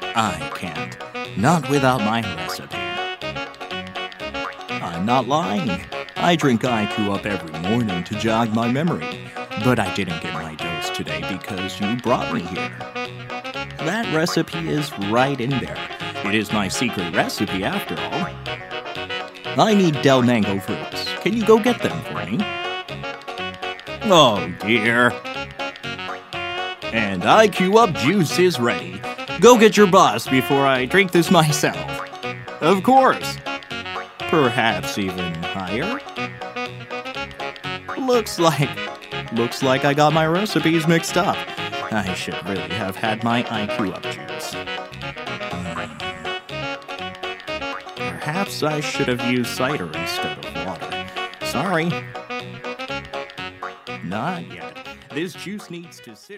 I can't. Not without my recipe. I'm not lying. I drink IQ Up every morning to jog my memory. But I didn't get my dose today because you brought me here. That recipe is right in there. It is my secret recipe after all. I need Del Mango fruits. Can you go get them for me? Oh dear. And IQ Up juice is ready. Go get your boss before I drink this myself. Of course. Perhaps even higher? Looks like I got my recipes mixed up. I should really have had my IQ Up juice. Perhaps I should have used cider instead of water. Sorry. Not yet. This juice needs to sit.